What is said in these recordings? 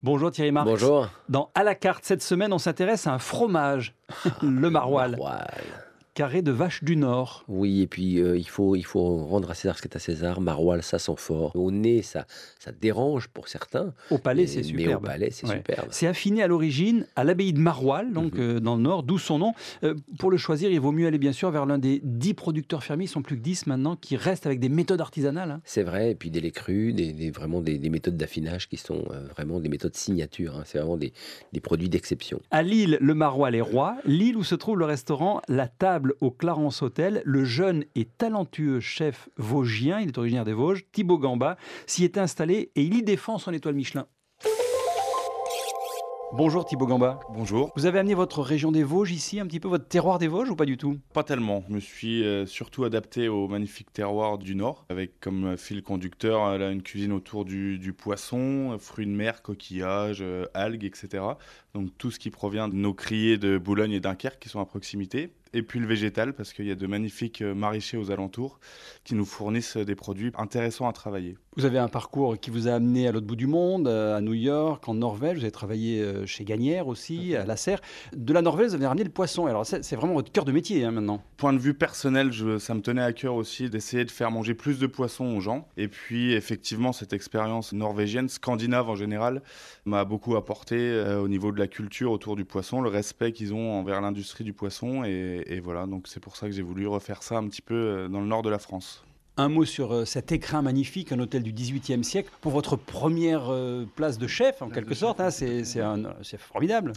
Bonjour Thierry Marx. Bonjour. Dans À la carte, cette semaine, on s'intéresse à un fromage, le maroilles, Maroilles. carré de vache du Nord. Oui, et puis il faut rendre à César ce qui est à César. Maroilles, ça sent fort. Au nez, ça dérange pour certains, Au palais, c'est mais au superbe. palais, c'est Ouais. superbe. C'est affiné à l'origine à l'abbaye de Maroilles, donc dans le Nord, d'où son nom. Pour le choisir, il vaut mieux aller bien sûr vers l'un des 10 producteurs fermiers, ils sont plus que 10 maintenant, qui restent avec des méthodes artisanales. C'est vrai, et puis des laits crus, vraiment des méthodes d'affinage qui sont vraiment des méthodes signature, hein. C'est vraiment des produits d'exception. À Lille, le maroilles est roi. Lille où se trouve le restaurant La Table au Clarence Hôtel. Le jeune et talentueux chef vosgien, il est originaire des Vosges, Thibaut Gamba, s'y est installé et il y défend son étoile Michelin. Bonjour Thibaut Gamba. Bonjour. Vous avez amené votre région des Vosges ici, un petit peu votre terroir des Vosges ou pas du tout? Pas tellement. Je me suis surtout adapté au magnifique terroir du Nord, avec comme fil conducteur là, une cuisine autour du poisson, fruits de mer, coquillages, algues, etc. Donc tout ce qui provient de nos criées de Boulogne et Dunkerque qui sont à proximité. Et puis le végétal, parce qu'il y a de magnifiques maraîchers aux alentours qui nous fournissent des produits intéressants à travailler. Vous avez un parcours qui vous a amené à l'autre bout du monde, à New York, en Norvège. Vous avez travaillé chez Gagnère aussi, à la Serre. De la Norvège, vous avez ramené le poisson. Alors c'est vraiment votre cœur de métier maintenant. Point de vue personnel, ça me tenait à cœur aussi d'essayer de faire manger plus de poissons aux gens. Et puis effectivement, cette expérience norvégienne, scandinave en général, m'a beaucoup apporté au niveau de la culture autour du poisson, le respect qu'ils ont envers l'industrie du poisson. Et voilà, donc c'est pour ça que j'ai voulu refaire ça un petit peu dans le nord de la France. Un mot sur cet écrin magnifique, un hôtel du XVIIIe siècle. Pour votre première place de chef, en quelque sorte, hein, c'est formidable.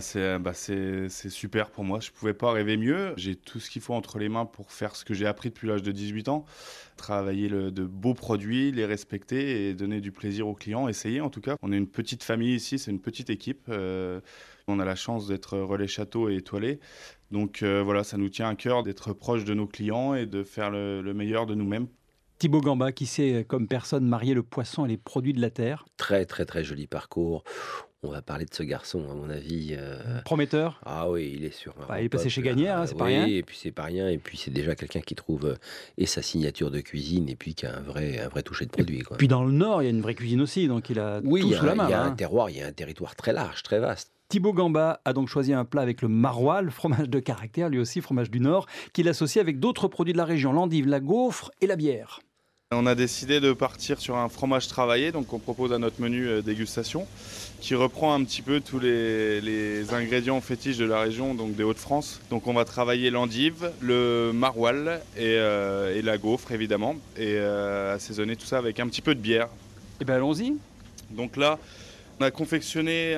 C'est super pour moi, je ne pouvais pas rêver mieux. J'ai tout ce qu'il faut entre les mains pour faire ce que j'ai appris depuis l'âge de 18 ans. Travailler de beaux produits, les respecter et donner du plaisir aux clients, essayer en tout cas. On est une petite famille ici, c'est une petite équipe. On a la chance d'être relais château et étoilé. Donc voilà, ça nous tient à cœur d'être proche de nos clients et de faire le meilleur de nous-mêmes. Thibaut Gamba, qui sait comme personne marier le poisson et les produits de la terre. Très, très, très joli parcours. On va parler de ce garçon, à mon avis. Prometteur. Ah oui, il est sur un Il est passé pop, chez Gagnère, hein, c'est pas oui, rien. et puis c'est pas rien. Et puis c'est déjà quelqu'un qui trouve et sa signature de cuisine et puis qui a un vrai toucher de produit, quoi. Puis dans le Nord, il y a une vraie cuisine aussi, donc il a Oui, tout sous la main. il y a hein. un terroir, il y a un territoire très large, très vaste. Thibaut Gamba a donc choisi un plat avec le maroilles, fromage de caractère, lui aussi fromage du Nord, qu'il associe avec d'autres produits de la région, l'endive, la gaufre et la bière. On a décidé de partir sur un fromage travaillé, donc on propose à notre menu dégustation, qui reprend un petit peu tous les ingrédients fétiches de la région, donc des Hauts-de-France. Donc on va travailler l'endive, le maroilles et la gaufre évidemment, et assaisonner tout ça avec un petit peu de bière. Eh bien allons-y. Donc là, on a confectionné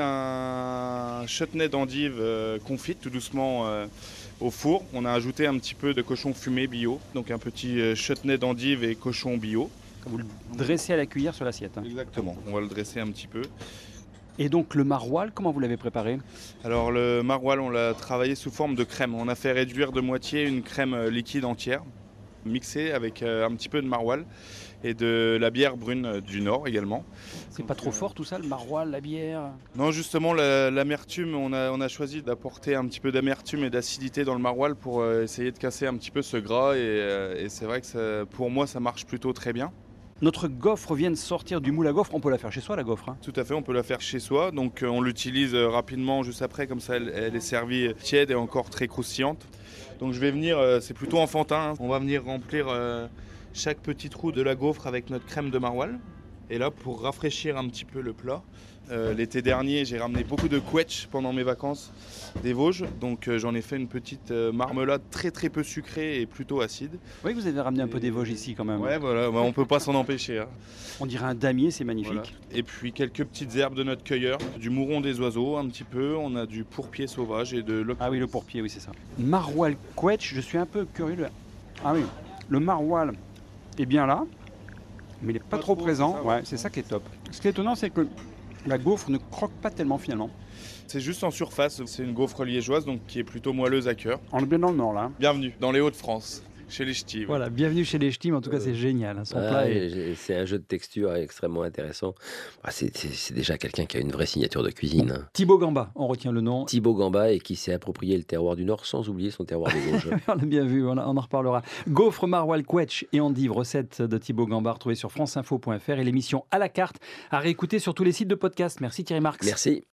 un chutney d'endive confite tout doucement au four. On a ajouté un petit peu de cochon fumé bio, donc un petit chutney d'endive et cochon bio. Vous le dressez à la cuillère sur l'assiette. hein. Exactement, on va le dresser un petit peu. Et donc le maroilles, comment vous l'avez préparé? Alors le maroilles, on l'a travaillé sous forme de crème. On a fait réduire de moitié une crème liquide entière, mixée avec un petit peu de maroilles et de la bière brune du Nord également. C'est pas trop fort tout ça, le maroilles, la bière? Non, justement, l'amertume, on a choisi d'apporter un petit peu d'amertume et d'acidité dans le maroilles pour essayer de casser un petit peu ce gras. Et c'est vrai que pour moi, ça marche plutôt très bien. Notre gaufre vient de sortir du moule à gaufre. On peut la faire chez soi, la gaufre. hein. Tout à fait, on peut la faire chez soi. Donc on l'utilise rapidement juste après, comme ça elle est servie tiède et encore très croustillante. Donc je vais venir, c'est plutôt enfantin, hein. On va venir remplir chaque petit trou de la gaufre avec notre crème de maroilles. Et là, pour rafraîchir un petit peu le plat, l'été dernier, j'ai ramené beaucoup de quetch pendant mes vacances des Vosges. Donc j'en ai fait une petite marmelade très très peu sucrée et plutôt acide. Oui, vous avez ramené un peu des Vosges ici quand même. Ouais, voilà, on peut pas s'en empêcher, hein. On dirait un damier, c'est magnifique. Voilà. Et puis quelques petites herbes de notre cueilleur, du mouron des oiseaux un petit peu, on a du pourpier sauvage et de l'oc. Ah oui, le pourpier, oui, c'est ça. Maroilles quetch, je suis un peu curieux. Ah oui, le maroilles est bien là, mais il n'est pas trop présent. Ouais, c'est ça qui est top. Ce qui est étonnant, c'est que la gaufre ne croque pas tellement finalement. C'est juste en surface, c'est une gaufre liégeoise donc qui est plutôt moelleuse à cœur. On est bien dans le nord là. Bienvenue dans les Hauts-de-France. chez les ch'tis. Voilà, bienvenue chez les ch'tis, mais en tout cas c'est génial. Son plat est... C'est un jeu de texture extrêmement intéressant. C'est déjà quelqu'un qui a une vraie signature de cuisine. Hein. Thibaut Gamba, on retient le nom. Thibaut Gamba et qui s'est approprié le terroir du Nord sans oublier son terroir des Vosges. On l'a bien vu, on en reparlera. Gaufre, maroilles, quetch et endives, recette de Thibaut Gamba, retrouvée sur franceinfo.fr et l'émission à la carte à réécouter sur tous les sites de podcast. Merci Thierry Marx. Merci.